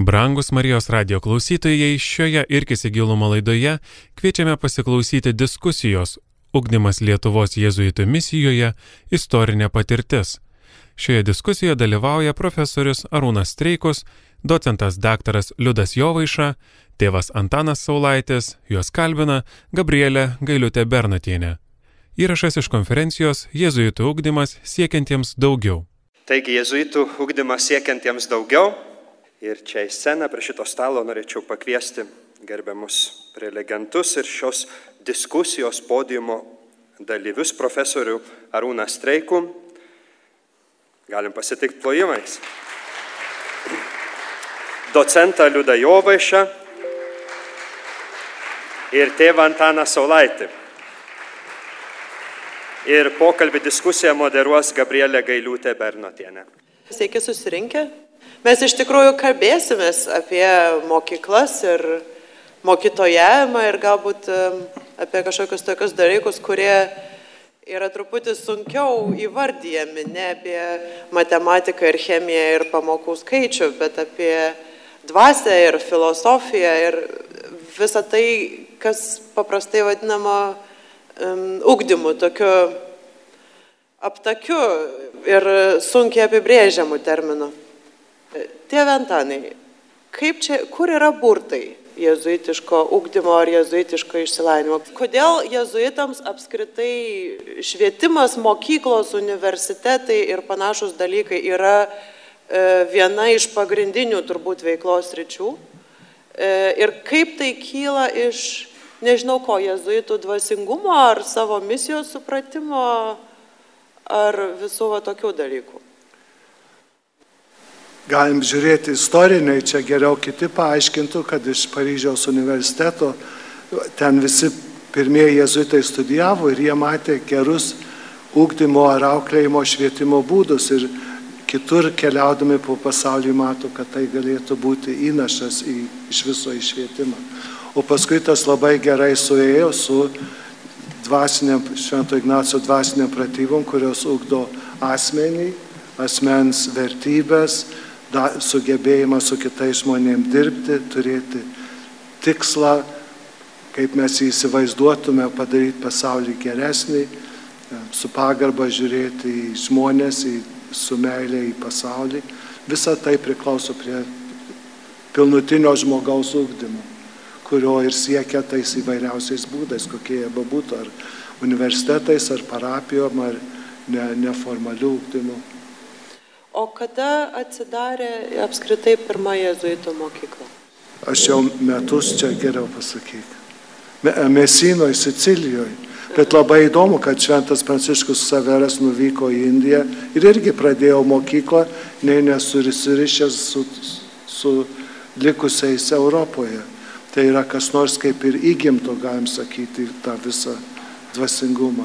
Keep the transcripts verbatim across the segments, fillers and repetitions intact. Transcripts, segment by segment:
Brangus Marijos radijo klausytojai, šioje Irkis į gilumą laidoje kviečiame pasiklausyti diskusijos Ugdymas Lietuvos jėzuitų misijoje – istorinė patirtis. Šioje diskusijoje dalyvauja profesorius Arūnas Streikus, docentas daktaras Liudas Jovaiša, tėvas Antanas Saulaitis, juos kalbina Gabrielė Gailiutė Bernotienė. Įrašas iš konferencijos Jėzuitų ugdymas siekiantiems daugiau. Taigi, jėzuitų ugdymas siekiantiems daugiau. Ir čia į sceną prie šito stalo norėčiau pakviesti gerbiamus prelegentus ir šios diskusijos podiumo dalyvius profesorių Arūną Streikų. Galim pasitikti plojimais. Docentą Liudą Jovaišą ir tėvą Antaną Saulaitį. Ir pokalbį diskusiją moderuos Gabrielė Gailiutė Bernotienė. Sveiki susirinkę. Mes iš tikrųjų kalbėsimės apie mokyklas ir mokytojavimą ir galbūt apie kažkokius tokius dalykus, kurie yra truputį sunkiau įvardyjami, ne apie matematiką ir chemiją ir pamokų skaičių, bet apie dvasią ir filosofiją ir visą tai, kas paprastai vadinama um, ugdymu, tokiu aptakiu ir sunkiai apibrėžiamu terminu. Tėve Antanai, kaip čia, kur yra burtai jėzuitiško ugdymo ar jėzuitiško išsilavinimo? Kodėl jėzuitams apskritai švietimas, mokyklos, universitetai ir panašus dalykai yra e, viena iš pagrindinių turbūt veiklos sričių? E, ir kaip tai kyla iš, nežinau ko, jėzuitų dvasingumo ar savo misijos supratimo ar visų va tokių dalykų? Galim žiūrėti istoriniai, čia geriau kiti paaiškintų, kad iš Paryžiaus universiteto ten visi pirmieji jėzuitai studijavo ir jie matė gerus ugdymo ar auklėjimo švietimo būdus ir kitur keliaudami po pasaulį mato, kad tai galėtų būti įnašas į, iš viso į švietimą. O paskui tas labai gerai suėjo su dvasiniam, Švento Ignaco dvasiniam pratybom, kurios ugdo asmenį, asmens vertybės, da, sugebėjimą su kitais žmonėms dirbti, turėti tikslą, kaip mes jį įsivaizduotume, padaryti pasaulį geresnį, su pagarba žiūrėti į žmonės, į, su meilė į pasaulį. Visa tai priklauso prie pilnutinio žmogaus ugdymo, kurio ir siekia tais įvairiausiais būdais, kokie jie bebūtų, ar universitetais, ar parapijom, ar ne, neformalių ugdymų. O kada atsidarė apskritai pirma jėzuitų mokykla? Aš jau metus čia geriau pasakyti. Mesinoje, Sicilijoje. Bet labai įdomu, kad Šventas Pranciškus Ksaveras nuvyko į Indiją ir irgi pradėjo mokyklą, nei nesurisirišęs su, su likusiais Europoje. Tai yra kas nors kaip ir įgimto, galim sakyti, tą visą dvasingumą.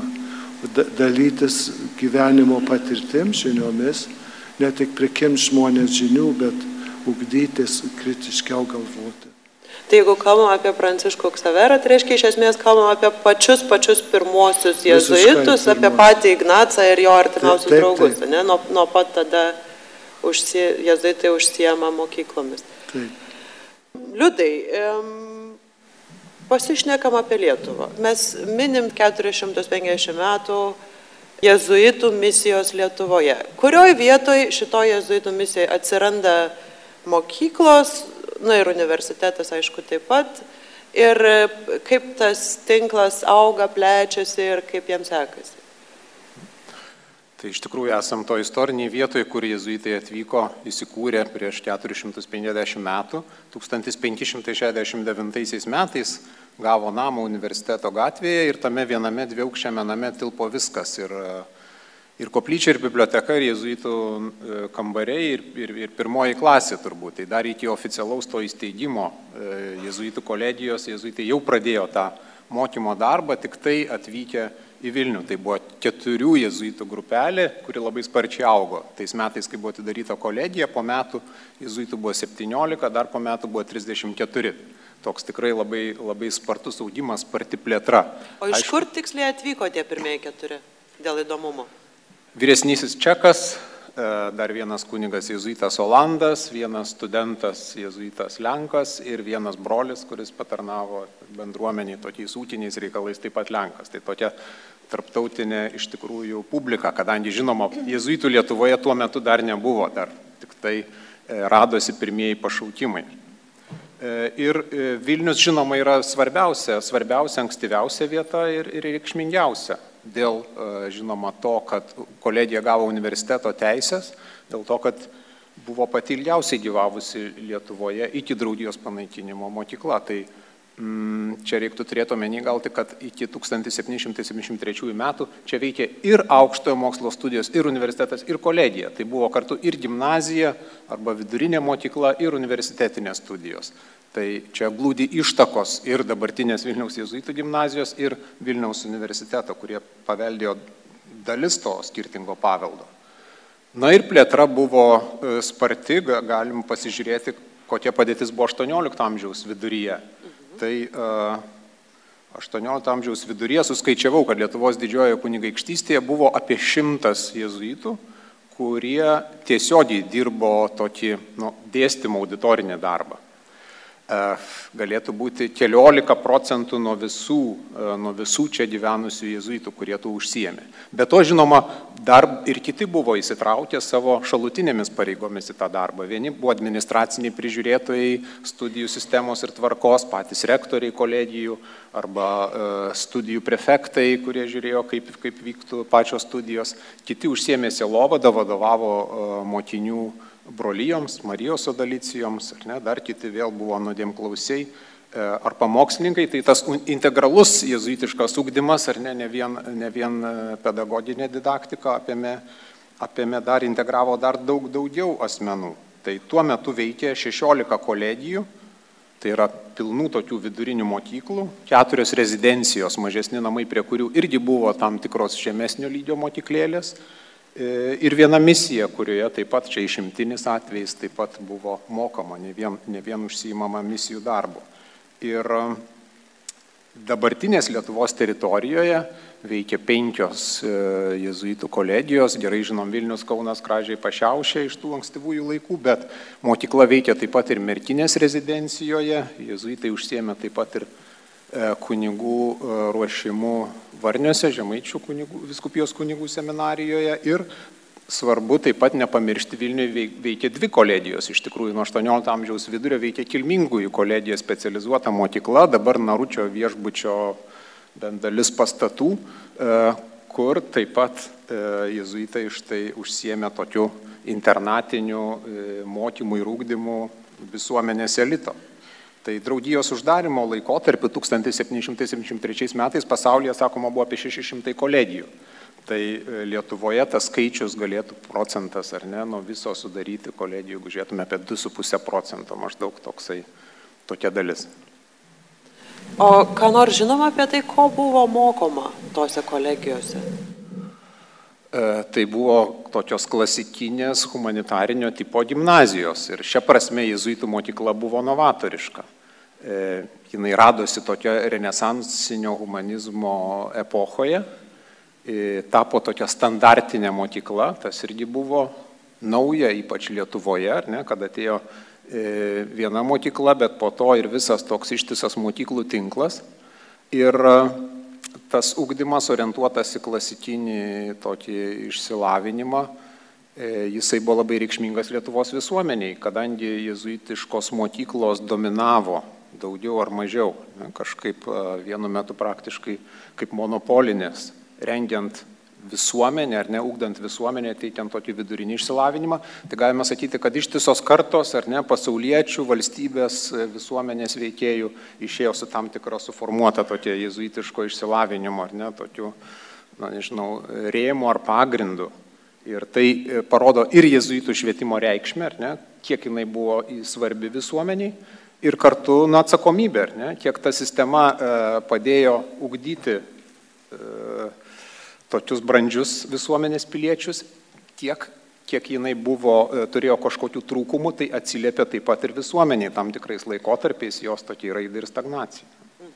Dalytis gyvenimo patirtim, žiniomis, ne tik prikims žmonės žinių, bet ugdytis, kritiškiau galvoti. Tai jeigu kalbam apie Pranciškų Ksaverą, tai reiškia iš esmės kalbam apie pačius pačius pirmuosius jėzuitus, apie patį Ignacą ir jo artimiausius taip, draugus, taip. Ne? Nuo, nuo pat tada užsie, jėzuitai užsiema mokyklomis. Taip. Liudai, um, pasišnekam apie Lietuvą. Mes minim keturis šimtus penkiasdešimt metų jėzuitų misijos Lietuvoje. Kurioj vietoj šito jėzuitų misijai atsiranda mokyklos, na ir universitetas, aišku, taip pat, ir kaip tas tinklas auga, plečiasi ir kaip jiems sekasi? Tai iš tikrųjų esam to istoriniai vietoje, kur jėzuitai atvyko, įsikūrė prieš keturis šimtus penkiasdešimt metų. tūkstantis penki šimtai šešiasdešimt devintaisiais metais gavo namą universiteto gatvėje ir tame viename dviaukščiame name tilpo viskas. Ir, ir koplyčia, ir biblioteka, ir jėzuitų kambariai, ir, ir, ir pirmoji klasė turbūt. Tai dar iki oficialaus to įsteigimo jėzuitų kolegijos, jėzuitai jau pradėjo tą mokymo darbą, tik tai atvykę į Vilnių. Tai buvo keturių jėzuitų grupelė, kuri labai sparčiai augo. Tais metais, kai buvo atidaryta kolegija, po metų jėzuitų buvo septyniolika, dar po metų buvo trisdešimt keturi. Toks tikrai labai, labai spartus augimas, sparti plėtra. O iš Aišku, kur tiksliai atvyko tie pirmieji keturi, dėl įdomumo? Vyresnysis čekas, dar vienas kunigas jėzuitas Olandas, vienas studentas jėzuitas Lenkas ir vienas brolis, kuris patarnavo bendruomeniai tokiais ūkiniais reikalais, taip pat Lenkas. Tai tokia tarptautinė iš tikrųjų publika, kadangi žinoma, jėzuitų Lietuvoje tuo metu dar nebuvo, dar tik tai radosi pirmieji pašaukimai. Ir Vilnius, žinoma, yra svarbiausia, svarbiausia, ankstyviausia vieta ir, ir reikšmingiausia. Dėl, žinoma, to, kad kolegija gavo universiteto teisės, dėl to, kad buvo pati ilgiausiai gyvavusi Lietuvoje iki draugijos panaikinimo mokykla. Tai mm, čia reiktų turėti omeny gal tik, kad iki tūkstantis septyni šimtai septyniasdešimt trečiųjų metų čia veikė ir aukštojo mokslo studijos, ir universitetas, ir kolegija. Tai buvo kartu ir gimnazija arba vidurinė mokykla, ir universitetinės studijos. Tai čia glūdi ištakos ir dabartinės Vilniaus jėzuitų gimnazijos, ir Vilniaus universiteto, kurie paveldėjo dalis to skirtingo paveldo. Na ir plėtra buvo sparti, galim pasižiūrėti, kokia padėtis buvo aštuoniolikto amžiaus viduryje. Tai aštuoniolikto amžiaus viduryje suskaičiavau, kad Lietuvos didžiojoje kunigaikštystėje buvo apie šimtas jėzuitų, kurie tiesiogiai dirbo tokį nu, dėstymo auditorinį darbą. Galėtų būti keliolika procentų nuo visų, nuo visų čia gyvenusių jėzuitų, kurie tų užsiėmė. Be to, žinoma, dar ir kiti buvo įsitraukę savo šalutinėmis pareigomis į tą darbą. Vieni buvo administraciniai prižiūrėtojai, studijų sistemos ir tvarkos, patys rektoriai kolegijų arba studijų prefektai, kurie žiūrėjo, kaip, kaip vyktų pačios studijos. Kiti užsiėmė sielovadą, vadovavo mokinių brolijoms, Marijos sodalicijoms, ar ne, dar kiti vėl buvo nuodėmklausiai ar pamokslininkai, tai tas integralus jėzuitiškas ugdymas, ar ne, ne vien, ne vien pedagoginė didaktika apėmė, apėmė dar integravo dar daug daugiau asmenų. Tai tuo metu veikė šešiolika kolegijų, tai yra pilnų tokių vidurinių mokyklų, keturios rezidencijos, mažesni namai, prie kurių irgi buvo tam tikros žemesnio lygio mokyklėlės. Ir viena misija, kurioje taip pat, čia išimtinis atvejais, taip pat buvo mokama, ne vien, ne vien užsiimama misijų darbu. Ir dabartinės Lietuvos teritorijoje veikia penkios jėzuitų kolegijos, gerai žinom Vilnius, Kaunas, Kražiai, Pašiaušė iš tų ankstyvųjų laikų, bet mokykla veikia taip pat ir Merkinės rezidencijoje, jėzuitai užsiėmė taip pat ir kunigų ruošimų Varniuose, Žemaičių kunigų, Vyskupijos kunigų seminarijoje ir svarbu taip pat nepamiršti, Vilniuje veikia dvi kolegijos, iš tikrųjų nuo aštuoniolikto amžiaus vidurio veikia Kilmingųjų kolegija specializuota mokykla, dabar Naručio viešbučio bent dalis pastatų, kur taip pat jėzuitai štai užsiėmė tokiu internatiniu mokymu ir ugdymu visuomenės elito. Tai draugijos uždarimo laikotarpiu tūkstantis septyni šimtai septyniasdešimt trečiais metais pasaulyje, sakoma, buvo apie šeši šimtai kolegijų. Tai Lietuvoje tas skaičius galėtų procentas, ar ne, nuo viso sudaryti kolegijų, jeigu žiūrėtume apie du su puse procento, maždaug toksai, tokia dalis. O ką nors žinoma apie tai, ko buvo mokoma tose kolegijose? E, tai buvo tokios klasikinės humanitarinio tipo gimnazijos ir šia prasme jėzuitų mokykla buvo novatoriška. E, jinai radosi tokio renesansinio humanizmo epochoje, e, tapo tokia standartinė mokykla, tas irgi buvo nauja, ypač Lietuvoje, ar ne, kad atėjo e, viena mokykla, bet po to ir visas toks ištisas mokyklų tinklas. Ir tas ugdymas orientuotas į klasikinį tokį išsilavinimą, jisai buvo labai reikšmingas Lietuvos visuomeniai, kadangi jėzuitiškos mokyklos dominavo daugiau ar mažiau, kažkaip vienu metu praktiškai kaip monopolinės, rengiant visuomenę ar ne, ugdant visuomenę, teikiant tokį vidurinį išsilavinimą, tai galime sakyti, kad ištisos kartos ar ne, pasauliečių, valstybės, visuomenės veikėjų išėjo su tam tikra suformuota tokia jėzuitiško išsilavinimo ar ne, tokiu, na, nežinau, rėmų ar pagrindų. Ir tai parodo ir jėzuitų švietimo reikšmę, ar ne, kiek jinai buvo svarbi visuomeniai ir kartu, na, atsakomybė, ar ne, kiek ta sistema e, padėjo ugdyti e, tokius brandžius visuomenės piliečius, tiek, kiek jinai buvo, turėjo kažkokių trūkumų, tai atsiliepia taip pat ir visuomeniai tam tikrais laikotarpiais jos tokia raida ir stagnacija.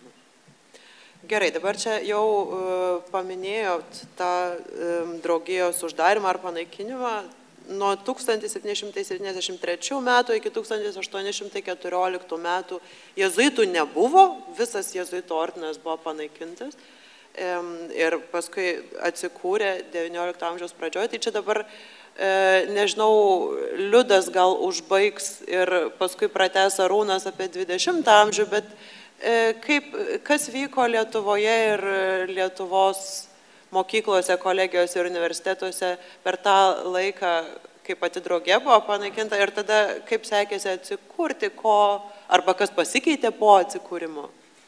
Gerai, dabar čia jau uh, paminėjot tą um, draugijos uždarimą ar panaikinimą. nuo tūkstantis septyni šimtai septyniasdešimt trečių metų iki tūkstantis aštuoni šimtai keturioliktų metų jėzuitų nebuvo, visas jėzuitų ordinas buvo panaikintas ir paskui atsikūrė devyniolikto amžiaus pradžioje. Tai čia dabar, nežinau, Liudas gal užbaigs ir paskui pratęs Arūnas apie dvidešimtą amžių, bet kaip, kas vyko Lietuvoje ir Lietuvos mokyklose, kolegijose ir universitetuose per tą laiką, kai pati draugė buvo panaikinta ir tada kaip sekėsi atsikurti, ko, arba kas pasikeitė po atsikūrimo?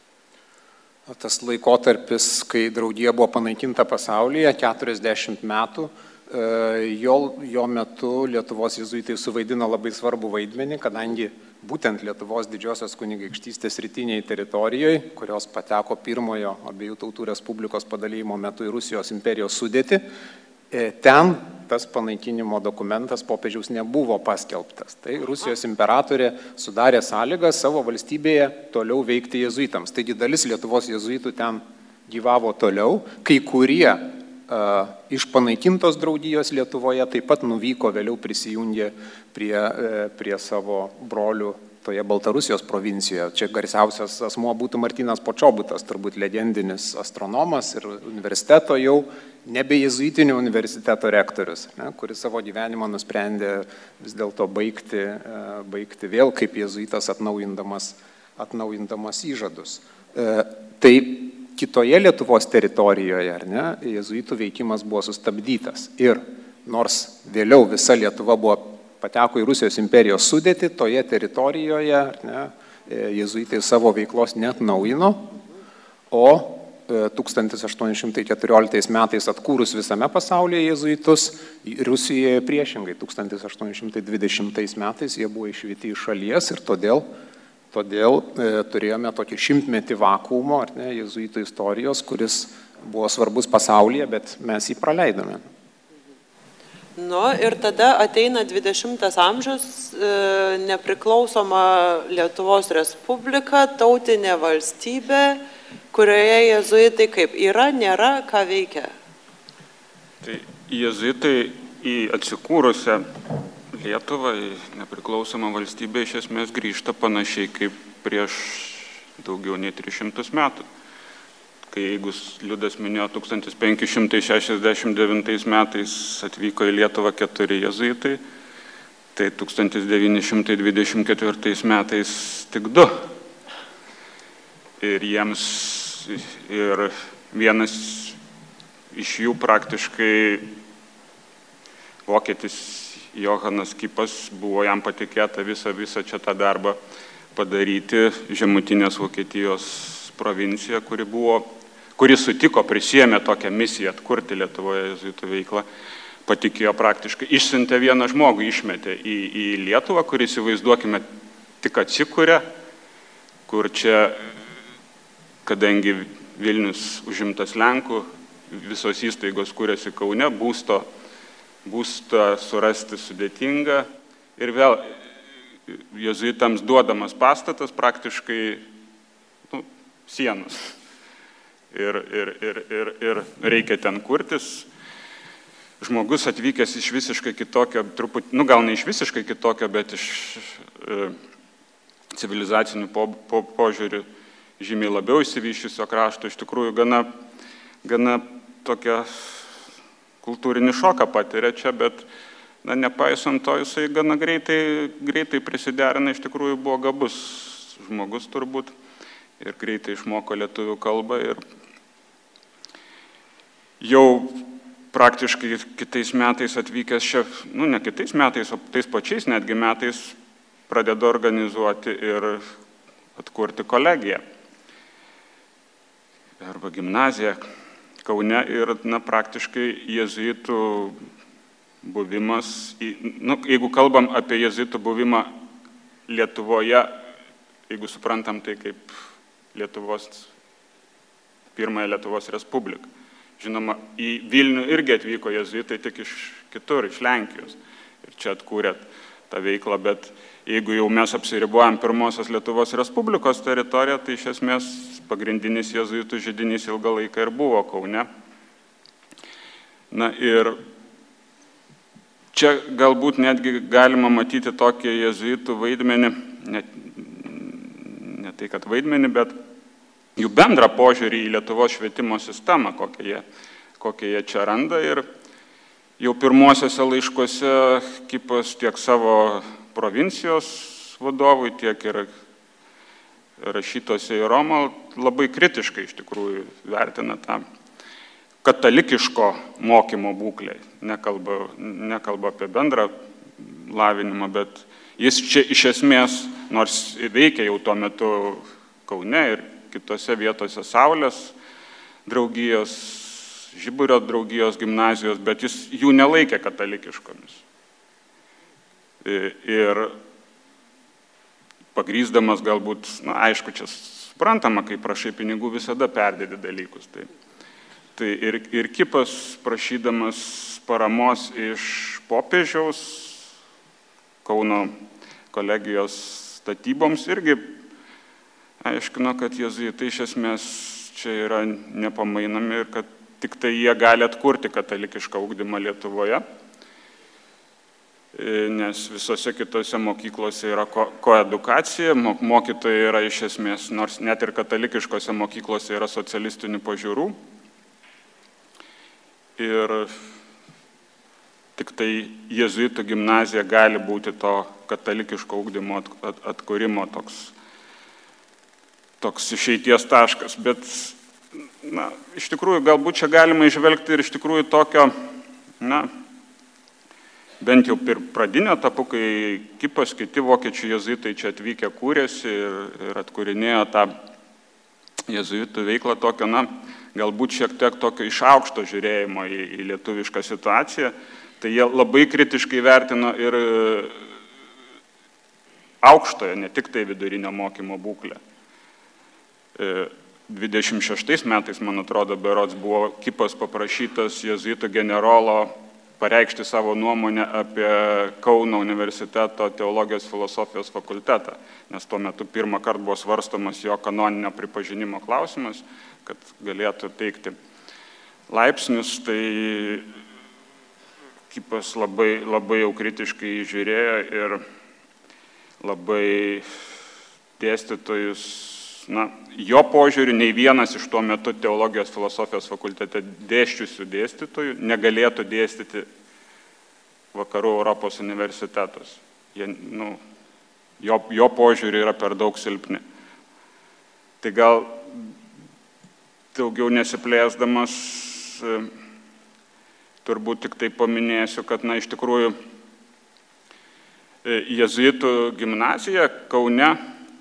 Tas laikotarpis, kai draugija buvo panaikinta pasaulyje, keturiasdešimt metų, jo, jo metu Lietuvos jėzuitai suvaidino labai svarbų vaidmenį, kadangi būtent Lietuvos didžiosios kunigaikštystės rytiniai teritorijoje, kurios pateko pirmojo abiejų tautų respublikos padalijimo metu į Rusijos imperijos sudėtį, ten tas panaikinimo dokumentas popiežiaus nebuvo paskelbtas. Tai Rusijos imperatorė sudarė sąlygas savo valstybėje toliau veikti jėzuitams. Taigi dalis Lietuvos jėzuitų ten gyvavo toliau, kai kurie uh, iš panaikintos draugijos Lietuvoje taip pat nuvyko, vėliau prisijungė prie, uh, prie savo brolių toje Baltarusijos provincijoje. Čia garsiausias asmuo būtų Martynas Počobutas, turbūt legendinis astronomas ir universiteto jau nebe jėzuitinio universiteto rektorius, ne, kuris savo gyvenimą nusprendė vis dėlto baigti, baigti vėl kaip jėzuitas atnaujindamas, atnaujindamas įžadus. E, tai kitoje Lietuvos teritorijoje, ar ne, jėzuitų veikimas buvo sustabdytas. Ir nors vėliau visa Lietuva buvo pateko į Rusijos imperijos sudėtį, toje teritorijoje, ar ne, jėzuitai savo veiklos neatnaujino, o tūkstantis aštuoni šimtai keturioliktais metais atkūrus visame pasaulyje jėzuitus, Rusijoje priešingai, tūkstantis aštuoni šimtai dvidešimtais metais jie buvo išvyti iš šalies ir todėl, todėl e, turėjome tokį šimtmetį vakuumo, ar ne, jėzuitų istorijos, kuris buvo svarbus pasaulyje, bet mes jį praleidome. Nu ir tada ateina dvidešimtas amžius, e, nepriklausoma Lietuvos Respublika, tautinė valstybė, kurioje jėzuitai kaip yra, nėra, ką veikia? Tai jėzuitai į atsikūrusią Lietuvą, į nepriklausomą valstybę iš esmės grįžta panašiai kaip prieš daugiau nei tris šimtus metų. Kai, jeigu Liudas minėjo, tūkstantis penki šimtai šešiasdešimt devintais metais atvyko į Lietuvą keturi jėzuitai, tai tūkstantis devyni šimtai dvidešimt ketvirtais metais tik du. Ir jiems, ir vienas iš jų praktiškai vokietis Johanas Kipas buvo jam patikėta visą, visą čia tą darbą padaryti žemutinės Vokietijos provinciją, kuri buvo, kuri sutiko, prisėmė tokią misiją atkurti Lietuvoje jėzuitų veiklą, patikėjo praktiškai, išsiuntė vieną žmogų, išmetė į, į Lietuvą, kuris, įsivaizduokime, tik atsikuria, kur čia, kadangi Vilnius užimtas Lenkų, visos įstaigos kūrėsi Kaune, būsto, būsto surasti sudėtinga ir vėl jėzuitams duodamas pastatas praktiškai nu, sienos. Ir, ir, ir, ir, ir reikia ten kurtis. Žmogus atvykęs iš visiškai kitokio, truputį, nu gal ne iš visiškai kitokio, bet iš e, civilizacinių po, po, požiūrių žymiai labiau įsivyščiusio krašto, iš tikrųjų gana, gana tokią kultūrinį šoką patiria čia, bet na, nepaisant to, jisai gana greitai, greitai prisiderina, iš tikrųjų buvo gabus žmogus turbūt ir greitai išmoko lietuvių kalbą ir jau praktiškai kitais metais atvykęs čia, nu ne kitais metais, o tais pačiais netgi metais pradeda organizuoti ir atkurti kolegiją arba gimnaziją Kaune ir na, praktiškai jėzuitų buvimas, nu, jeigu kalbam apie jėzuitų buvimą Lietuvoje, jeigu suprantam tai kaip Lietuvos, pirmąją Lietuvos Respubliką. Žinoma, į Vilnių irgi atvyko jėzuitai tik iš kitur, iš Lenkijos ir čia atkūrė tą veiklą, bet jeigu jau mes apsiribuojam pirmosios Lietuvos Respublikos teritoriją, tai iš esmės pagrindinis jėzuitų židinys ilgą laiką ir buvo Kaune. Na ir čia galbūt netgi galima matyti tokį jėzuitų vaidmenį, ne, ne tai kad vaidmenį, bet jų bendrą požiūrį į Lietuvos švietimo sistemą, kokią jie, kokią jie čia randa. Ir jau pirmuosiuose laiškuose Kipas tiek savo provincijos vadovui, tiek ir rašytose į Romą labai kritiškai iš tikrųjų vertina tą katalikiško mokymo būklę. Nekalba, nekalba apie bendrą lavinimą, bet jis čia iš esmės, nors veikia jau tuo metu Kaune ir kitose vietose Saulės draugijos, Žiburio draugijos gimnazijos, bet jis jų nelaikė katalikiškomis. Ir pagrįsdamas galbūt, na, aišku, čia suprantama, kai prašai pinigų, visada perdėdi dalykus. Tai, tai ir, ir Kipas, prašydamas paramos iš popiežiaus Kauno kolegijos statyboms, irgi aiškino, kad jėzuitai iš esmės čia yra nepamainami ir kad tik tai jie gali atkurti katalikišką ugdymą Lietuvoje, nes visose kitose mokyklose yra koedukacija, mokytojai yra iš esmės, nors net ir katalikiškose mokyklose yra socialistinių pažiūrų. Ir tik tai jėzuitų gimnazija gali būti to katalikiško ugdymo atkūrimo toks, toks išeities taškas. Bet, na, iš tikrųjų, galbūt čia galima išvelgti ir iš tikrųjų tokio, na, bent jau per pradinio etapu, kai Kipas, kiti vokiečių jėzuitai čia atvykę kūrėsi ir, ir atkūrinėjo tą jėzuitų veiklą tokio, na, galbūt šiek tiek tokio iš aukšto žiūrėjimo į, į lietuvišką situaciją, tai jie labai kritiškai vertino ir aukštojo, ne tik tai vidurinio mokymo būklę. dvidešimt šeštais metais, man atrodo, berods buvo Kipas paprašytas jėzuitų generolo pareikšti savo nuomonę apie Kauno universiteto teologijos filosofijos fakultetą, nes tuo metu pirmą kartą buvo svarstomas jo kanoninio pripažinimo klausimas, kad galėtų teikti laipsnius, tai Kipas labai, labai jau kritiškai žiūrėjo ir labai dėstytojus, na, jo požiūriu, nei vienas iš tuo metu teologijos filosofijos fakultete dėsčiusių dėstytojų negalėtų dėstyti vakarų Europos universitetus. Jie, nu, jo, jo požiūriu yra per daug silpni. Tai gal daugiau nesiplėsdamas, turbūt tik tai paminėsiu, kad, na, iš tikrųjų jėzuitų gimnazija Kaune,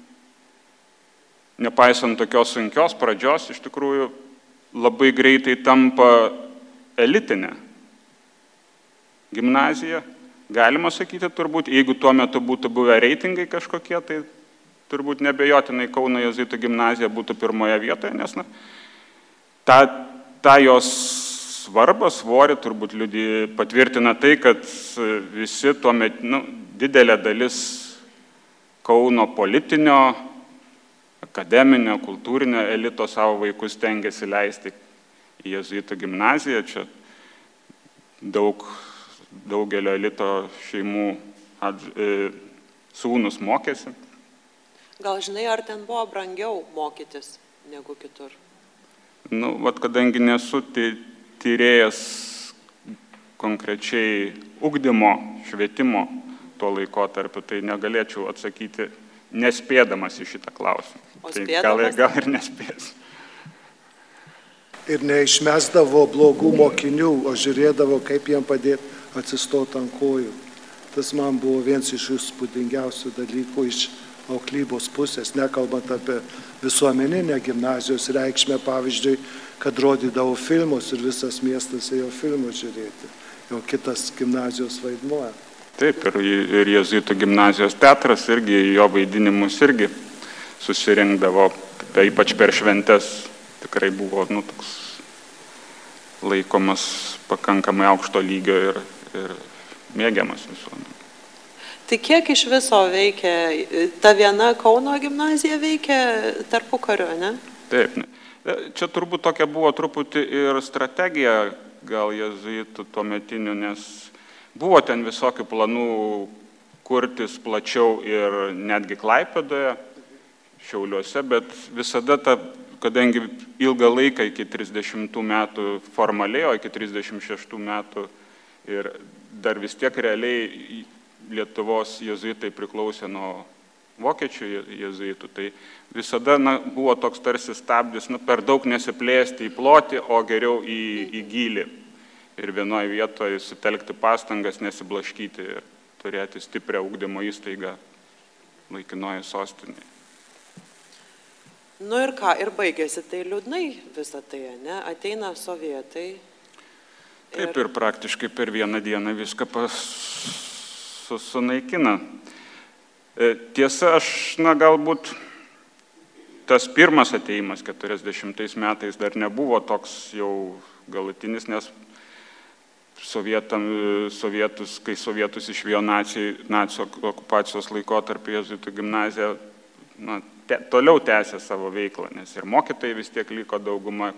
nepaisant tokios sunkios pradžios, iš tikrųjų labai greitai tampa elitinė gimnazija. Galima sakyti, turbūt, jeigu tuo metu būtų buvę reitingai kažkokie, tai turbūt nebejotinai Kauno jėzuitų gimnazija būtų pirmoje vietoje, nes, na, tą, tą jos svarbą, svorį turbūt liudį patvirtina tai, kad visi tuo metu, nu, didelė dalis Kauno politinio, akademinio, kultūrinio elito savo vaikus tengiasi leisti į jėzuitų gimnaziją. Čia daug, daugelio elito šeimų at, e, sūnus mokėsi. Gal žinai, ar ten buvo brangiau mokytis negu kitur? Nu, vat, kadangi nesu tyrėjas konkrečiai ugdymo, švietimo tuo laikotarpiu, tai negalėčiau atsakyti nespėdamas į šitą klausimą. O tai spėdamas? gal, gal ir nespės. Ir neišmesdavo blogų mokinių, o žiūrėdavo, kaip jiem padėti atsistoti ant kojų. Tas man buvo vienas iš įspūdingiausių dalykų iš auklybos pusės, nekalbant apie visuomeninę gimnazijos reikšmę, pavyzdžiui, kad rodydavo filmus ir visas miestas ėjo filmus žiūrėti. Jau kitas gimnazijos vaidmuo. Taip, ir, ir jėzuitų gimnazijos teatras irgi, jo vaidinimus irgi susirinkdavo, ypač per šventes, tikrai buvo, nu, toks laikomas pakankamai aukšto lygio ir, ir mėgiamas visuomenė. Tai kiek iš viso veikia, ta viena Kauno gimnazija veikia tarpukariu, ne? Taip, ne. Čia turbūt tokia buvo truputį ir strategija gal jėzuitų tuometinių, nes Buvo ten visokių planų kurtis plačiau ir netgi Klaipėdoje, Šiauliuose, bet visada ta, kadangi ilgą laiką iki trisdešimtų metų formaliai, o iki trisdešimt šeštų metų ir dar vis tiek realiai Lietuvos jėzuitai priklausė nuo vokiečių jėzuitų, tai visada na, buvo toks tarsi stabdis, nu, per daug nesiplėsti į plotį, o geriau į, į gylį. Ir vienoje vietoje sutelkti pastangas, nesiblaškyti ir turėti stiprią ugdymo įstaigą laikinoje sostinėje. Nu ir ką, ir baigėsi tai liūdnai visą tai, ne? Ateina sovietai. Ir... Taip ir praktiškai per vieną dieną viską pas... sunaikina. Tiesa, aš, na, galbūt tas pirmas ateimas keturiasdešimtais metais dar nebuvo toks jau galutinis, nes sovietam, sovietus, kai sovietus išvijo nacijai, nacijų okupacijos laikotarpį jėzuitų gimnazija, na, te, toliau tęsė savo veiklą, nes ir mokytojai vis tiek liko dauguma,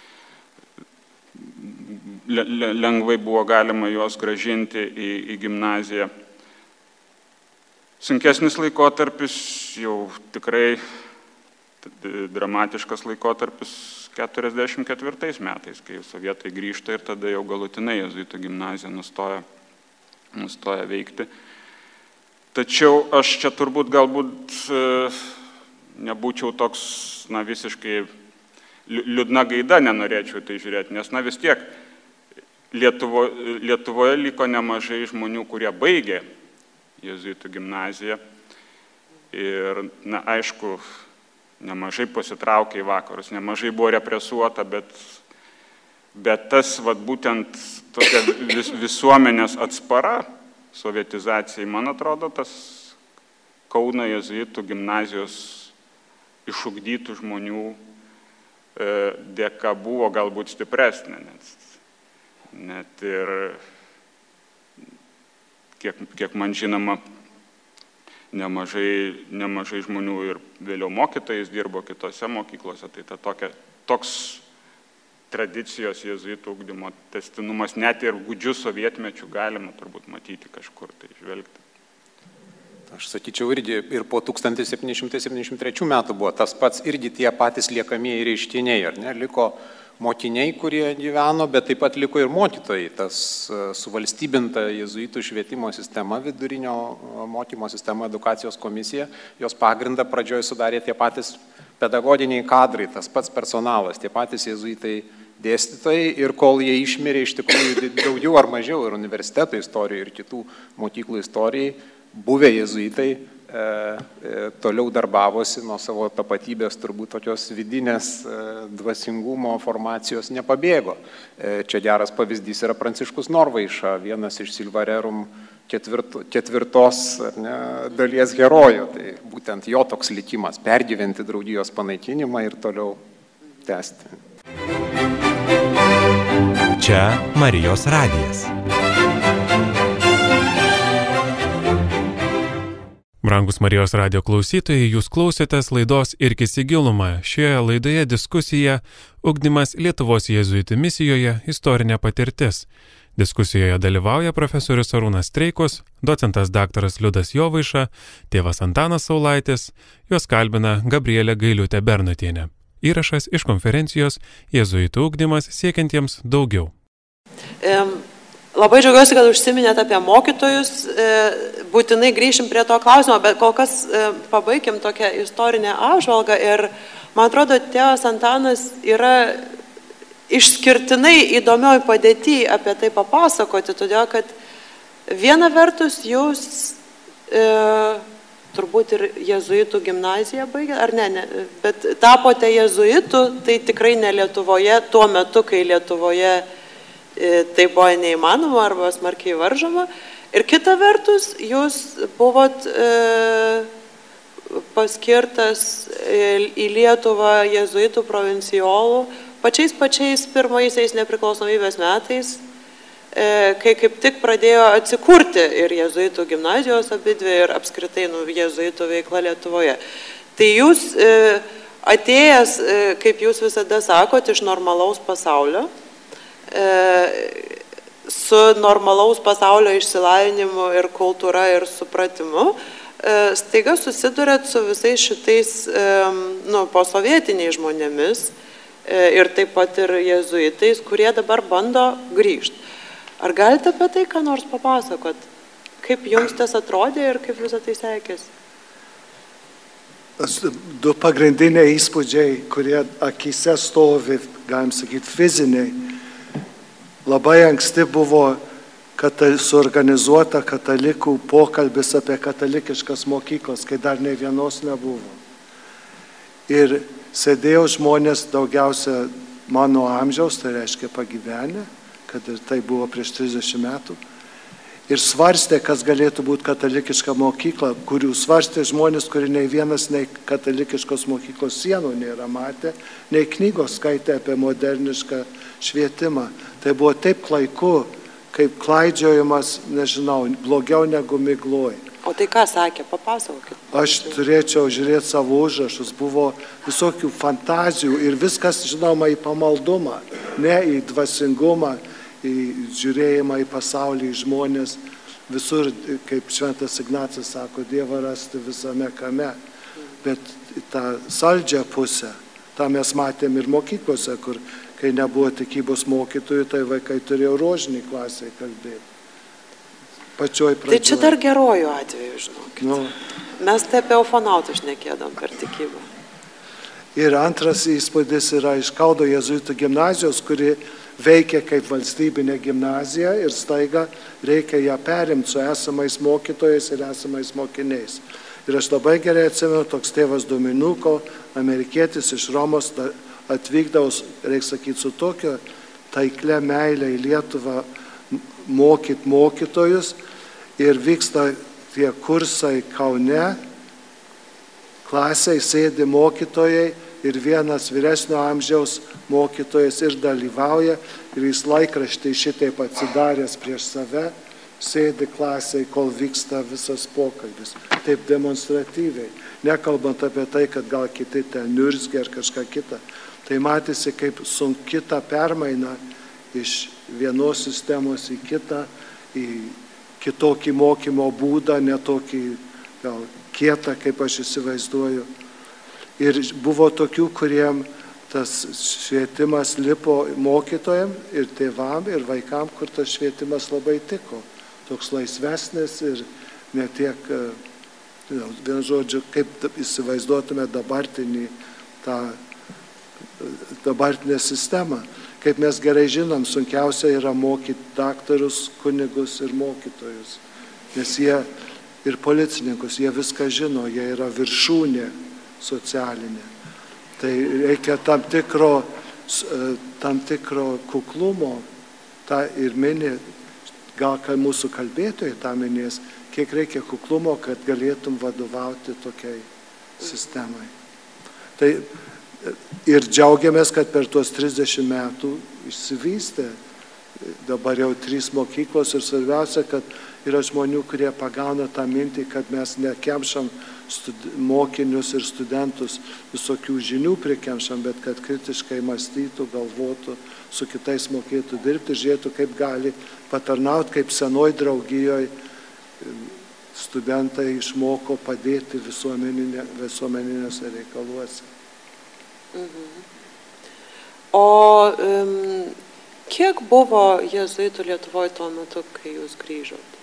le, lengvai buvo galima juos gražinti į, į gimnaziją. Sunkesnis laikotarpis, jau tikrai dramatiškas laikotarpis keturiasdešimt ketvirtais metais, kai sovietai grįžta ir tada jau galutinai jėzuitų gimnazija nustoja, nustoja veikti. Tačiau aš čia turbūt galbūt nebūčiau toks, na, visiškai liūdna gaida, nenorėčiau tai žiūrėti, nes, na, vis tiek Lietuvo, Lietuvoje liko nemažai žmonių, kurie baigė jėzuitų gimnaziją ir, na, aišku, nemažai pasitraukė į vakarus, nemažai buvo represuota, bet, bet tas, vat, būtent tokia vis, visuomenės atspara sovietizacijai, man atrodo, tas Kauno jėzuitų gimnazijos išugdytų žmonių e, dėka buvo galbūt stipresnė, net, net ir Kiek, kiek man žinoma, nemažai, nemažai žmonių ir vėliau mokytojais dirbo kitose mokyklose, tai ta tokia, toks tradicijos jėzuitų ugdymo tęstinumas, net ir gūdžių sovietmečių galima turbūt matyti kažkur, tai žvelgti. Aš sakyčiau, irgi ir po tūkstantis septyni šimtai septyniasdešimt trečių metų buvo tas pats, irgi tie patys liekamieji reiškiniai, ar ne, liko mokiniai, kurie gyveno, bet taip pat liko ir mokytojai. Tas suvalstybinta jėzuitų švietimo sistema, vidurinio mokymo sistema, edukacijos komisija, jos pagrindą pradžioje sudarė tie patys pedagoginiai kadrai, tas pats personalas, tie patys jėzuitai dėstytojai ir kol jie išmirė iš tikrųjų daugiau ar mažiau ir universiteto istorijai ir kitų mokyklų istorijai, buvę jėzuitai e, e, toliau darbavosi nuo savo tapatybės, turbūt tokios vidinės e, dvasingumo formacijos nepabėgo. E, čia geras pavyzdys yra Pranciškus Norvaiša, vienas iš Silvarerum ketvirto, ketvirtos ne, dalies herojų. Tai būtent jo toks likimas - pergyventi draugijos panaikinimą ir toliau tęsti. Čia Marijos radijas. Brangus Marijos radijo klausytojai, jūs klausėtės laidos Irkis į gilumą. Šioje laidoje diskusija Ugdymas Lietuvos jėzuitų misijoje - istorinė patirtis. Diskusijoje dalyvauja profesorius Arūnas Streikus, docentas daktaras Liudas Jovaiša, tėvas Antanas Saulaitis, juos kalbina Gabrielė Gailiūtė Bernutienė. Įrašas iš konferencijos Jėzuitų ugdymas siekiantiems daugiau. Um. Labai džiaugiuosi, kad užsiminėt apie mokytojus, būtinai grįšim prie to klausimo, bet kol kas pabaigim tokią istorinę apžvalgą ir man atrodo, tėvas Antanas yra išskirtinai įdomioj padėty apie tai papasakoti, todėl kad viena vertus jūs e, turbūt ir jėzuitų gimnaziją baigėte, ar ne, ne, bet tapote jėzuitų, tai tikrai ne Lietuvoje, tuo metu, kai Lietuvoje tai buvo neįmanoma arba smarkiai varžoma. Ir kita vertus, jūs buvot e, paskirtas į Lietuvą jėzuitų provincijolų pačiais pačiais pirmaisiais nepriklausomybės metais, e, kai kaip tik pradėjo atsikurti ir jėzuitų gimnazijos abidvi ir apskritai nu, jėzuitų veikla Lietuvoje. Tai jūs e, atėjęs, e, kaip jūs visada sakot, iš normalaus pasaulio, su normalaus pasaulio išsilavinimu ir kultūra ir supratimu, staiga susidurėt su visais šitais nu, posovietiniais žmonėmis ir taip pat ir jezuitais, kurie dabar bando grįžti. Ar galite apie tai ką nors papasakot? Kaip jums tas atrodė ir kaip visą tai sekėsi? Du pagrindiniai įspūdžiai, kurie akise stovi, galim sakyti, fiziniai. Labai anksti buvo katal, suorganizuota katalikų pokalbis apie katalikiškas mokyklas, kai dar nei vienos nebuvo. Ir sėdėjo žmonės daugiausia mano amžiaus, tai reiškia pagyvenę, kad ir tai buvo prieš trisdešimt metų, ir svarstė, kas galėtų būti katalikiška mokykla, kurių svarstė žmonės, kurie nei vienas nei katalikiškos mokyklos sienų nėra matę, nei knygos skaitė apie modernišką švietimą. Tai buvo taip klaiku, kaip klaidžiojimas, nežinau, blogiau negu migloj. O tai ką sakė, papasakokit. Aš turėčiau žiūrėti savo užrašus, buvo visokių fantazijų ir viskas, žinoma, į pamaldumą, ne į dvasingumą, į žiūrėjimą į pasaulį, į žmonės, visur, kaip šventas Ignacas sako, Dievą rasti visame kame. Bet tą saldžią pusę, tą mes matėm ir mokyklose, kur kai nebuvo tikybos mokytojų, tai vaikai turėjo rožinį klasėje kalbėti. Pačioj pradžioje. Tai čia dar gerojų atveju, žinokit. Nu. Mes tai apie ufonautus šnekėdam per tikybą. Ir antras įspūdis yra iš Kauno jėzuitų gimnazijos, kuri veikia kaip valstybinė gimnazija ir staiga reikia ją perimti su esamais mokytojais ir esamais mokiniais. Ir aš labai gerai atsimenu, toks tėvas Dominuko, amerikietis iš Romos, atvykdaus, reikia sakyti, su tokio taiklė meilė į Lietuvą mokyt mokytojus ir vyksta tie kursai Kaune, klasiai sėdi mokytojai ir vienas vyresnio amžiaus mokytojas ir dalyvauja ir jis laikraštį šitaip atsidaręs prieš save, sėdi klasiai, kol vyksta visas pokalbis. Taip demonstratyviai, nekalbant apie tai, kad gal kiti ten niurzgia ar kažką kitą. Tai matėsi kaip sunki ta permaina iš vienos sistemos į kitą, į kitokį mokymo būdą, netokį gal kietą, kaip aš įsivaizduoju. Ir buvo tokių, kuriem tas švietimas lipo mokytojam ir tėvam ir vaikam, kur tas švietimas labai tiko. Toks laisvesnis ir ne tiek, vien žodžiu, kaip įsivaizduotume dabartinį tą dabartinę sistemą. Kaip mes gerai žinom, sunkiausia yra mokyti daktarus, kunigus ir mokytojus. Nes jie ir policininkus, jie viską žino, jie yra viršūnė socialinė. Tai reikia tam tikro, tam tikro kuklumo, tą ir mini, gal kai mūsų kalbėtojai tą minės, kiek reikia kuklumo, kad galėtum vadovauti tokiai sistemai. Tai ir džiaugiamės, kad per tuos trisdešimt metų išsivystė dabar jau trys mokyklos ir svarbiausia, kad yra žmonių, kurie pagauna tą mintį, kad mes nekemšam studi- mokinius ir studentus visokių žinių prikemšam, bet kad kritiškai mąstytų, galvotų, su kitais mokėtų dirbti, žiūrėtų, kaip gali patarnauti, kaip senoj draugijoje studentai išmoko padėti visuomeninė, visuomeninėse reikaluose. Mhm. O um, kiek buvo jezuitų Lietuvoje tuo metu, kai jūs grįžot?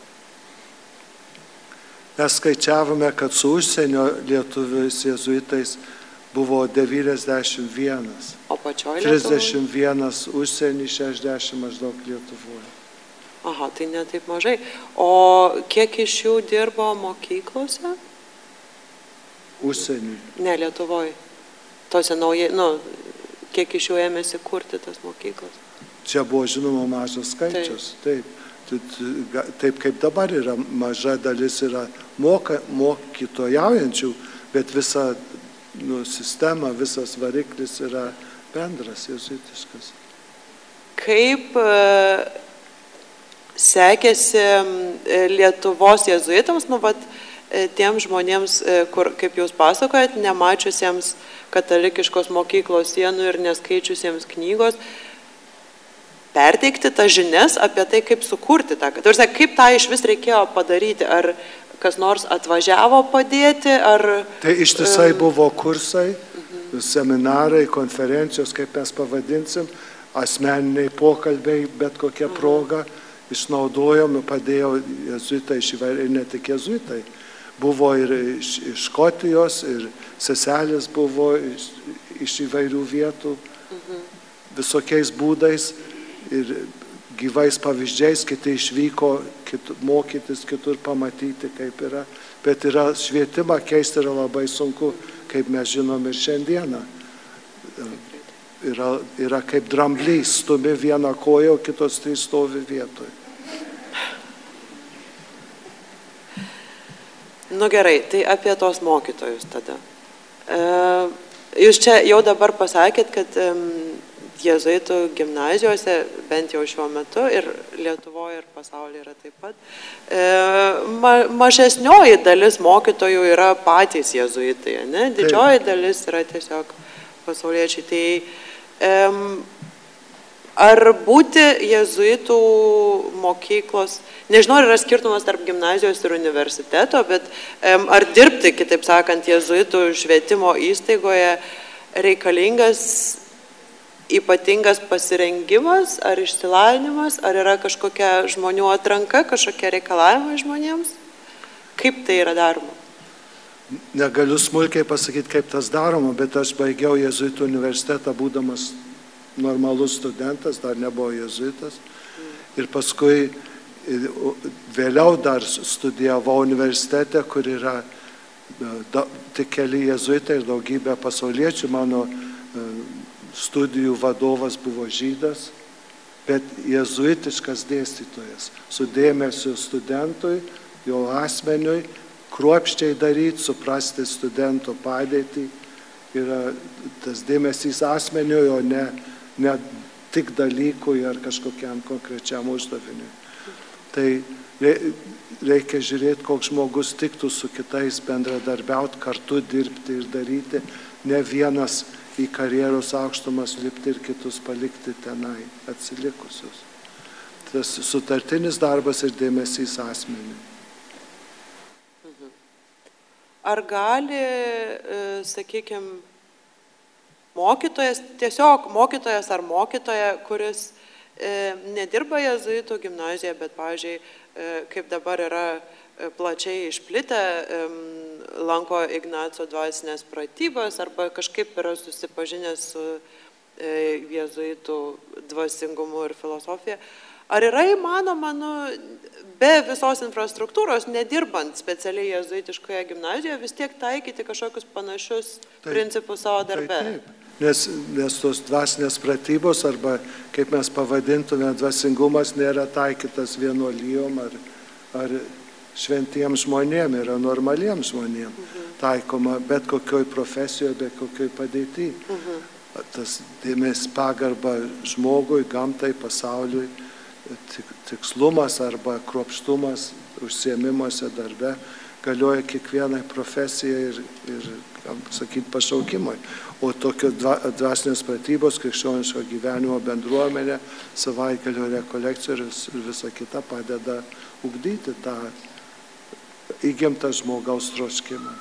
Mes skaičiavome, kad su užsienio lietuviais jezuitais buvo devyniasdešimt vienas. O pačioj Lietuvoje? trisdešimt vienas užsienį, šešiasdešimt maždaug Lietuvoje. Aha, tai ne taip mažai. O kiek iš jų dirbo mokyklose? Užsienį. Ne, Lietuvoje. Tose naujai, nu, kiek iš jų ėmėsi kurti tas mokyklas? Čia buvo žinoma mažas skaičius. Taip. Taip, taip kaip dabar yra, maža dalis yra moka, mokytojaujančių, bet visa nu, sistema, visas variklis yra bendras, jezuitiškas. Kaip e, sekėsi Lietuvos jezuitams, nu, vat, e, tiem žmonėms, e, kur, kaip jūs pasakojat, nemačiusiems katalikiškos mokyklos sienų ir neskaičiusiems knygos, perteikti tas žinias apie tai, kaip sukurti tą. Tarsi, kaip tą iš vis reikėjo padaryti? Ar kas nors atvažiavo padėti? Ar, tai ištisai buvo kursai, mhm. seminarai, konferencijos, kaip mes pavadinsim, asmeniniai pokalbiai, bet kokia proga. Mhm. Išnaudojom, padėjo jezuitai iš įvairių, ir ne tik jezuitai. Buvo ir iš, iš Škotijos, ir seselės buvo iš, iš įvairių vietų, mhm. visokiais būdais ir gyvais pavyzdžiais, kiti išvyko kitur, mokytis, kitur pamatyti, kaip yra. Bet yra švietimą keisti yra labai sunku, kaip mes žinom ir šiandieną. Yra, yra kaip dramblys, stumi vieną koją, kitos trys stovi vietoj. Nu gerai, tai apie tos mokytojus tada. E, jūs čia jau dabar pasakėt, kad e, jezuitų gimnazijose, bent jau šiuo metu, ir Lietuvoje, ir pasaulyje yra taip pat, e, ma, mažesnioji dalis mokytojų yra patys jezuitai, ne? Didžioji taip. Dalis yra tiesiog pasauliečiai. Tai ar būti jezuitų mokyklos, nežinau, ar yra skirtumas tarp gimnazijos ir universiteto, bet ar dirbti, kitaip sakant, jezuitų švietimo įstaigoje reikalingas ypatingas pasirengimas ar išsilavinimas, ar yra kažkokia žmonių atranka, kažkokie reikalavimai žmonėms? Kaip tai yra daroma? Negaliu smulkiai pasakyti, kaip tas daroma, bet aš baigiau jezuitų universitetą, būdamas normalus studentas, dar nebuvo jezuitas. Ir paskui vėliau dar studijavau universitete, kur yra da, tik keli jezuitai ir daugybė pasauliečių. Mano studijų vadovas buvo žydas, bet jezuitiškas dėstytojas, su dėmesiu studentui, jo asmeniui, kruopščiai daryti, suprasti studento padėtį, yra tas dėmesys asmeniui, o ne, ne tik dalykui ar kažkokiam konkrečiam uždaviniui. Tai reikia žiūrėti, koks žmogus tiktų su kitais bendradarbiauti, kartu dirbti ir daryti, ne vienas į karjeros aukštumas lipti ir kitus palikti tenai atsilikusius. Tas sutartinis darbas ir dėmesys asmeniui. Ar gali, sakykime, mokytojas, tiesiog mokytojas ar mokytoja, kuris nedirba jezuitų gimnazijoje, bet, pavyzdžiui, kaip dabar yra plačiai išplitę, lanko Ignaco dvasinės pratybas arba kažkaip yra susipažinęs su jezuitų dvasingumu ir filosofija. Ar yra įmanoma, nu, be visos infrastruktūros, nedirbant specialiai jezuitiškoje gimnazijoje, vis tiek taikyti kažkokius panašius taip, principus savo darbe? Taip, taip. Nes, nes tos dvasinės pratybos, arba kaip mes pavadintume, dvasingumas nėra taikytas vienuolijom ar, ar šventiems žmonėm, yra normaliems žmonėm mhm. taikoma bet kokioj profesijoje, bet kokioj padėty. Mhm. Tas dėmesys pagarba žmogui, gamtai, pasauliui, tikslumas arba kruopštumas užsiėmimuose darbe galioja kiekvienai profesijai ir, ir sakyti, pašaukimui. O tokio dvasinės pratybos, krikščioniško gyvenimo bendruomenė, savaitgalio rekolekcijos ir visa kita padeda ugdyti tą įgimtą žmogaus troškimą.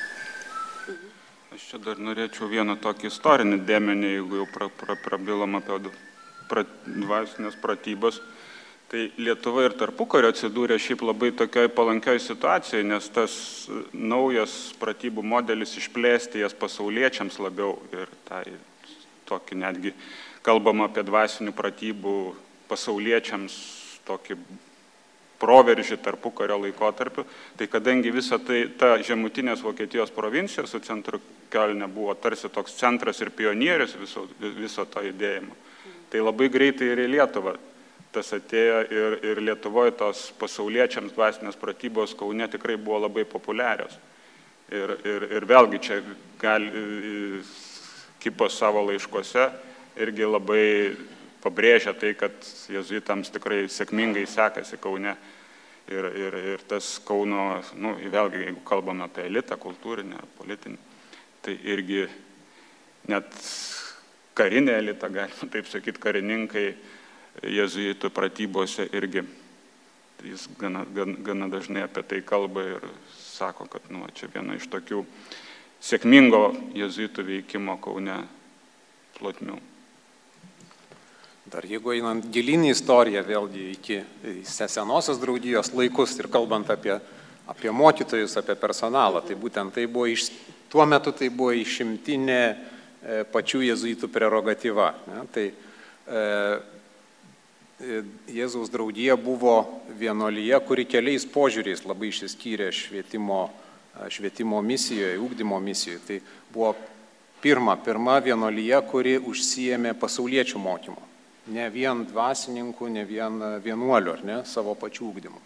Aš čia dar norėčiau vieną tokį istorinį dėmenį, jeigu jau pra, pra, prabilom apie pra, dvasinės pratybas. Tai Lietuva ir tarpukario atsidūrė šiaip labai tokioj palankioj situacijai, nes tas naujas pratybų modelis išplėsti jas pasauliečiams labiau ir tai tokį netgi kalbam apie dvasinių pratybų pasauliečiams tokį proveržį tarpukario laikotarpiu. Tai kadangi visa tai, ta žemutinės Vokietijos provincija su centru Kielne buvo tarsi toks centras ir pionierius viso, viso to judėjimo, tai labai greitai ir į Lietuvą tas atėjo ir, ir Lietuvoje tos pasauliečiams dvasinės pratybos Kaune tikrai buvo labai populiarios. Ir, ir, ir vėlgi čia gali Kipos savo laiškuose irgi labai pabrėžia tai, kad jezuitams tikrai sėkmingai sekasi Kaune. Ir, ir, ir tas Kauno, nu, vėlgi, jeigu kalbame apie elitą, kultūrinį ar politinį, tai irgi net karinė elita, galima taip sakyti, karininkai jėzuitų pratybose irgi. Jis gana, gana, gana dažnai apie tai kalba ir sako, kad nu, čia viena iš tokių sėkmingo jėzuitų veikimo Kaune plotmių. Dar jeigu einant gilin į istoriją, vėlgi iki senosios draugijos laikus ir kalbant apie, apie mokytojus, apie personalą, tai būtent tai buvo iš, tuo metu tai buvo išimtinė e, pačių jėzuitų prerogatyva. Ne? Tai e, Jėzaus draugija buvo vienuolija, kuri keliais požiūriais labai išsiskyrė švietimo, švietimo misijoje, ugdymo misijoje. Tai buvo pirma, pirma vienuolija, kuri užsiėmė pasauliečių mokymu. Ne vien dvasininkų, ne vien vienuolių, ar ne, savo pačių ugdymų.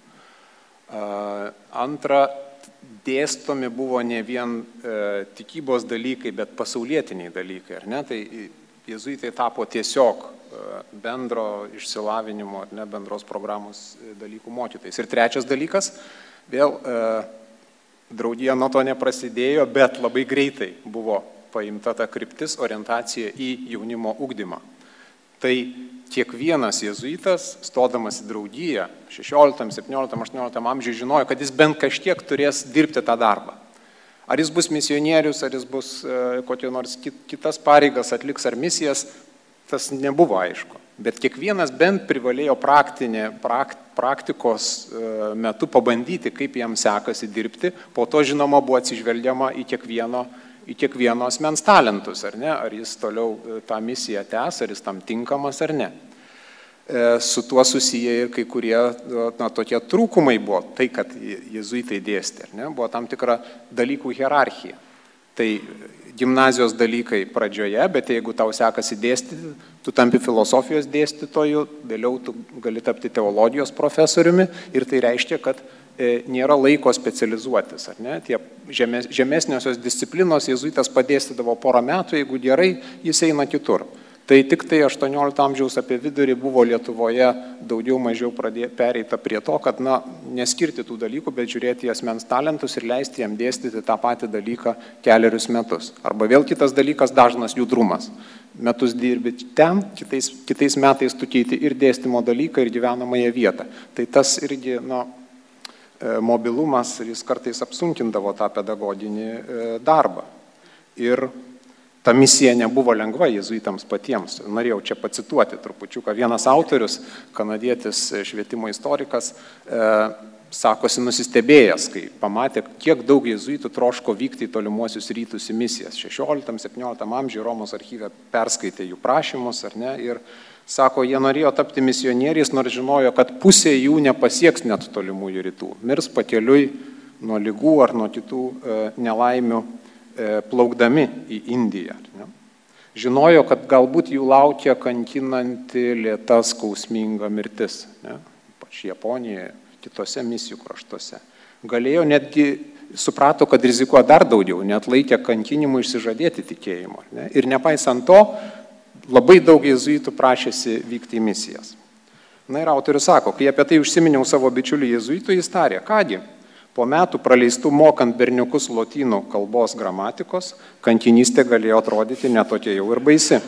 Antra, dėstomi buvo ne vien e, tikybos dalykai, bet pasaulietiniai dalykai, ar ne? Tai jėzuitai tapo tiesiog bendro išsilavinimo, ar ne, bendros programos dalykų mokytojais. Ir trečias dalykas, vėl e, draugija nuo to neprasidėjo, bet labai greitai buvo paimta ta kryptis, orientacija į jaunimo ugdymą. Tai kiekvienas jėzuitas, stodamas į draugiją, šešioliktam, septynioliktam, aštuonioliktam amžiui žinojo, kad jis bent kažkiek turės dirbti tą darbą. Ar jis bus misionierius, ar jis bus e, kokie nors kitas pareigas atliks ar misijas, tas nebuvo aišku. Bet kiekvienas bent privalėjo praktinė, prakt, praktikos e, metu pabandyti, kaip jam sekasi dirbti, po to žinoma buvo atsižvelgiama į kiekvieno į kiekvieno asmens talentus, ar ne, ar jis toliau tą misiją tęs, ar jis tam tinkamas, ar ne. Su tuo susiję ir kai kurie na, tokie trūkumai buvo, tai, kad jėzuitai dėstė, ar ne, buvo tam tikra dalykų hierarchija. Tai gimnazijos dalykai pradžioje, bet jeigu tau sekasi dėstyti, tu tampi filosofijos dėstytoju, vėliau tu gali tapti teologijos profesoriumi ir tai reiškia, kad nėra laiko specializuotis, ar ne? Tie žemes, žemesniosios disciplinos jėzuitas padėstydavo porą metų, jeigu gerai, jis eina kitur. Tai tik tai aštuoniolikto amžiaus apie vidurį buvo Lietuvoje daugiau mažiau pradė, pereita prie to, kad na, neskirti tų dalykų, bet žiūrėti į asmens talentus ir leisti jam dėstyti tą patį dalyką keliarius metus. Arba vėl kitas dalykas, dažnas judrumas. Metus dirbi ten, kitais, kitais metais tu keiti ir dėstymo dalyką, ir gyvenamąją vietą. Tai tas irgi, na, mobilumas ir jis kartais apsunkindavo tą pedagoginį darbą. Ir ta misija nebuvo lengva jėzuitams patiems. Norėjau čia pacituoti trupučiuką. Vienas autorius, kanadietis švietimo istorikas, e, sakosi nusistebėjęs, kai pamatė, kiek daug jėzuitų troško vykti į tolimuosius rytus į misijas. šešioliktam septynioliktam amžiuje Romos archyve perskaitė jų prašymus, ar ne, ir sako, jie norėjo tapti misionieriais, nors žinojo, kad pusė jų nepasieks net tolimųjų rytų. Mirs pakeliui nuo ligų ar nuo kitų e, nelaimių e, plaukdami į Indiją. Ne? Žinojo, kad galbūt jų laukia kankinanti lėta skausminga mirtis. Ne? Pač Japonijoje, kitose misijų kraštuose. Galėjo netgi, suprato, kad rizikuoja dar daugiau, net laikė kankinimų išsižadėti tikėjimo. Ne? Ir nepaisant to, labai daug jėzuitų prašėsi vykti į misijas. Na ir autorius sako, kai apie tai užsiminiau savo bičiulių jėzuitų, jis tarė, kągi, po metų praleistų mokant berniukus lotynų kalbos gramatikos, kankinystė galėjo atrodyti netokia jau ir baisi.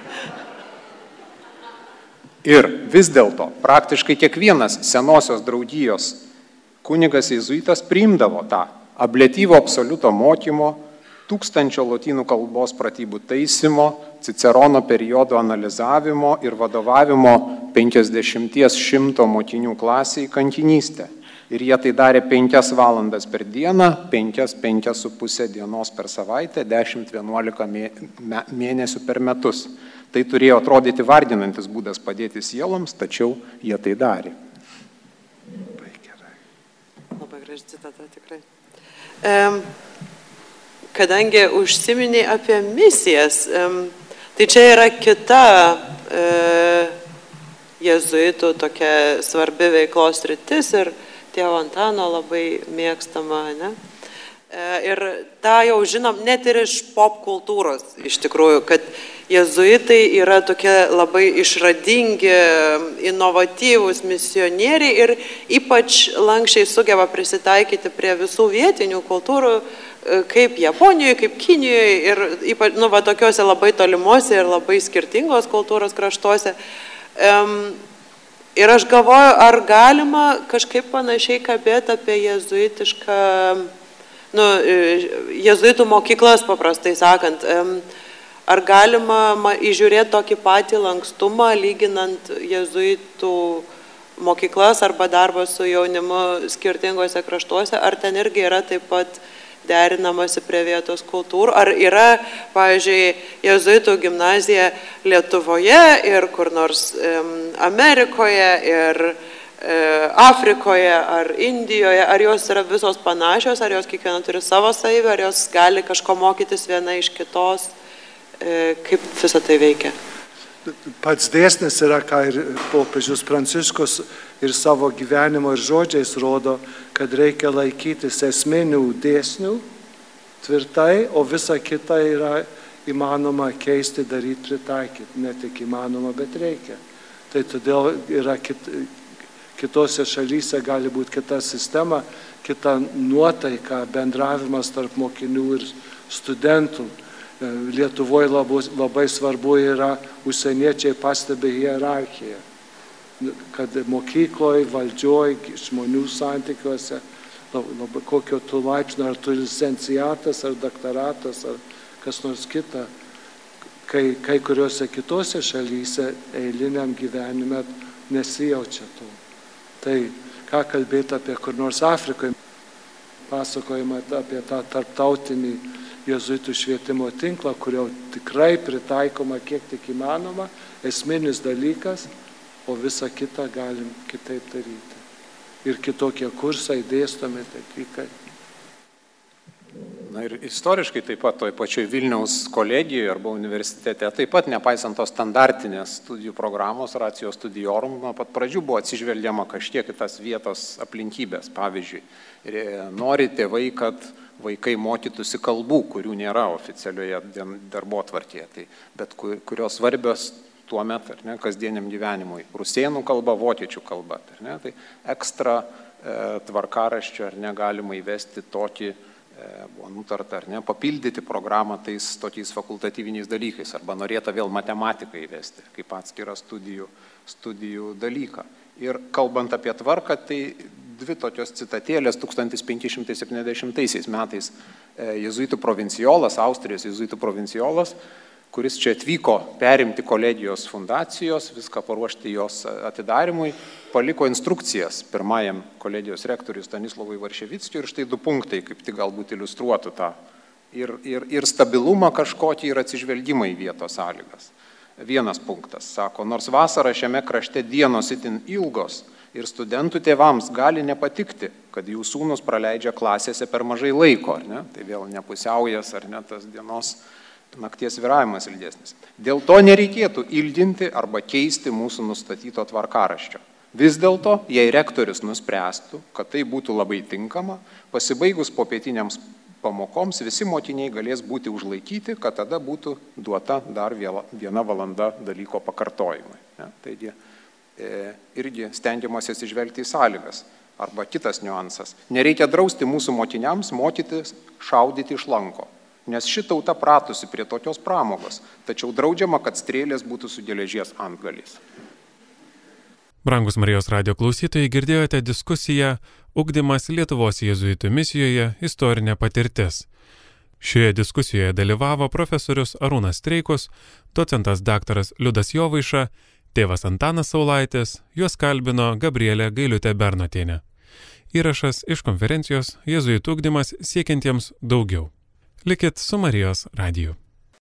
Ir vis dėlto, praktiškai kiekvienas senosios draugijos kunigas jėzuitas priimdavo tą abletyvo absoliuto mokymo, tūkstančio lotynų kalbos pratybų taisymo, Cicerono periodo analizavimo ir vadovavimo penkiasdešimties šimto mokinių klasiai kankinystę. Ir jie tai darė penkias valandas per dieną, penkias, penkias su pusė dienos per savaitę, dešimt, vienuolika mėnesių per metus. Tai turėjo atrodyti varginantis būdas padėti sieloms, tačiau jie tai darė. Labai gerai. Labai graži citata, tikrai. Um, kadangi užsiminė apie misijas, um, tai čia yra kita e, jėzuitų tokia svarbi veiklos sritis ir tėvo Antano labai mėgstama, ne? E, ir tą jau žinom net ir iš pop kultūros, iš tikrųjų, kad jėzuitai yra tokie labai išradingi, inovatyvūs misionieriai ir ypač lankščiai sugeba prisitaikyti prie visų vietinių kultūrų, kaip Japonijoje, kaip Kinijoje ir ypač, nu, va, tokiuose labai tolimuose ir labai skirtingos kultūros kraštuose. Um, Ir aš galvoju, ar galima kažkaip panašiai kalbėti apie jezuitišką, nu, jezuitų mokyklas, paprastai sakant. Ar galima įžiūrėti tokį patį lankstumą, lyginant jezuitų mokyklas arba darbą su jaunimu skirtingose kraštuose, ar ten irgi yra taip pat derinamasi prie vietos kultūrų, ar yra, pavyzdžiui, jezuitų gimnazija Lietuvoje ir kur nors um, Amerikoje ir e, Afrikoje ar Indijoje, ar jos yra visos panašios, ar jos kiekviena turi savo savybę, ar jos gali kažko mokytis viena iš kitos, e, kaip visą tai veikia? Pats dėsnis yra, ką ir popiežius Pranciškus ir savo gyvenimo ir žodžiais rodo, kad reikia laikytis esminių dėsnių tvirtai, o visa kita yra įmanoma keisti, daryti, pritaikyti. Ne tik įmanoma, bet reikia. Tai todėl yra kit, kitose šalyse gali būti kita sistema, kita nuotaika, bendravimas tarp mokinių ir studentų. Lietuvoje labai, labai svarbu yra, užsieniečiai pastebi hierarchiją, kad mokykloje, valdžioje, žmonių santykiuose, labai, kokio tu laipsnio, ar tu licenciatas, ar daktaratas, ar kas nors kita, kai, kai kuriuose kitose šalyse eiliniam gyvenime nesijaučia to. Tai ką kalbėti apie kur nors Afrikoje, pasakojimą apie tą tarptautinį jezuitų švietimo tinklą, kurio tikrai pritaikoma kiek tik įmanoma, esminis dalykas, o visą kitą galim kitaip daryti. Ir kitokie kursai, dėstomi dalykai. Na ir istoriškai taip pat toj pačioj Vilniaus kolegijoje arba universitete, taip pat nepaisant tos standartinės studijų programos, ratio studiorum, nuo pat pradžių buvo atsižvelgiama kažkiek į tas vietos aplinkybės. Pavyzdžiui, nori tėvai, kad vaikai mokytųsi kalbų, kurių nėra oficialioje darbotvarkėje, tai, bet kurios svarbios tuo metu, ar ne, kasdieniam gyvenimui. Rusėnų kalba, vokiečių kalba, ar ne, tai ekstra e, tvarkaraščio, ar ne, galima įvesti tokį, e, buvo nutarta, ar ne, papildyti programą tais tokiais fakultatyviniais dalykais, arba norėta vėl matematiką įvesti, kaip atskirą studijų, studijų dalyką. Ir kalbant apie tvarką, tai dvi tokios citatėlės tūkstantis penki šimtai septyniasdešimtaisiais metais jezuitų provincijolas, Austrijos jezuitų provincijolas, kuris čia atvyko perimti kolegijos fundacijos, viską paruošti jos atidarimui, paliko instrukcijas pirmajam kolegijos rektoriui Stanislovui Varševickiui ir štai du punktai, kaip tik galbūt iliustruotų tą ir, ir, ir stabilumą kažkokį ir atsižvelgimą į vietos sąlygas. Vienas punktas, sako, nors vasarą šiame krašte dienos itin ilgos, ir studentų tėvams gali nepatikti, kad jų sūnus praleidžia klasėse per mažai laiko, ar ne? Tai vėl nepusiaujas, ar ne, tas dienos nakties viravimas ilgesnis. Dėl to nereikėtų ilginti arba keisti mūsų nustatyto tvarkaraščio. Vis dėlto, jei rektorius nuspręstų, kad tai būtų labai tinkama, pasibaigus popietiniams pamokoms visi mokiniai galės būti užlaikyti, kad tada būtų duota dar viena valanda dalyko pakartojimui. Ne? Taigi, irgi stengiamasi atsižvelgti į sąlygas. Arba kitas niuansas. Nereikia drausti mūsų mokiniams mokytis šaudyti iš lanko, nes ši tauta pratusi prie tokios pramogos, tačiau draudžiama, kad strėlės būtų su geležies antgaliais. Brangus Marijos radijo klausytojai, girdėjote diskusiją Ugdymas Lietuvos jezuitų misijoje – istorinė patirtis. Šioje diskusijoje dalyvavo profesorius Arūnas Streikus, docentas daktaras Liudas Jovaiša, tėvas Antanas Saulaitis, juos kalbino Gabrielė Gailiutė Bernotienė. Įrašas iš konferencijos Jėzuitų ugdymas siekiantiems daugiau. Likit su Marijos radiju.